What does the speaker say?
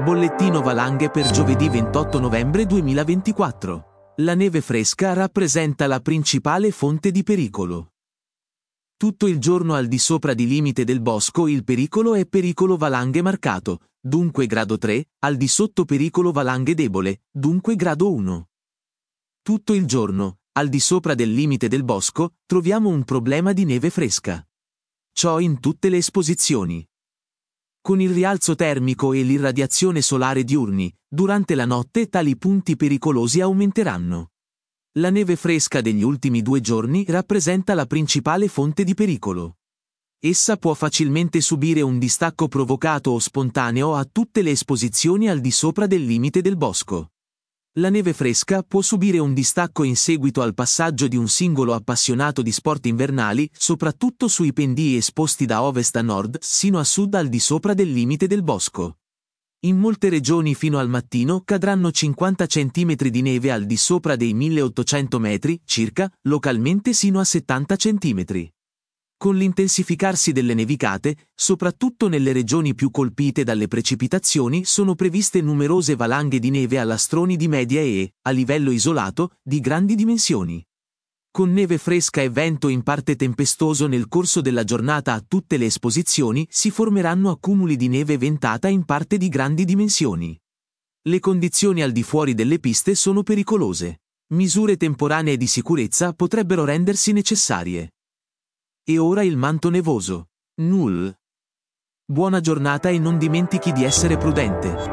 Bollettino valanghe per giovedì 28 novembre 2024. La neve fresca rappresenta la principale fonte di pericolo. Tutto il giorno al di sopra di limite del bosco il pericolo è pericolo valanghe marcato, dunque grado 3, al di sotto pericolo valanghe debole, dunque grado 1. Tutto il giorno, al di sopra del limite del bosco, troviamo un problema di neve fresca. Ciò in tutte le esposizioni. Con il rialzo termico e l'irradiazione solare diurni, durante la notte tali punti pericolosi aumenteranno. La neve fresca degli ultimi 2 giorni rappresenta la principale fonte di pericolo. Essa può facilmente subire un distacco provocato o spontaneo a tutte le esposizioni al di sopra del limite del bosco. La neve fresca può subire un distacco in seguito al passaggio di un singolo appassionato di sport invernali, soprattutto sui pendii esposti da ovest a nord, sino a sud al di sopra del limite del bosco. In molte regioni fino al mattino cadranno 50 cm di neve al di sopra dei 1800 metri, circa, localmente sino a 70 cm. Con l'intensificarsi delle nevicate, soprattutto nelle regioni più colpite dalle precipitazioni, sono previste numerose valanghe di neve a lastroni di media e, a livello isolato, di grandi dimensioni. Con neve fresca e vento in parte tempestoso nel corso della giornata a tutte le esposizioni, si formeranno accumuli di neve ventata in parte di grandi dimensioni. Le condizioni al di fuori delle piste sono pericolose. Misure temporanee di sicurezza potrebbero rendersi necessarie. E ora il manto nevoso. Null. Buona giornata e non dimentichi di essere prudente.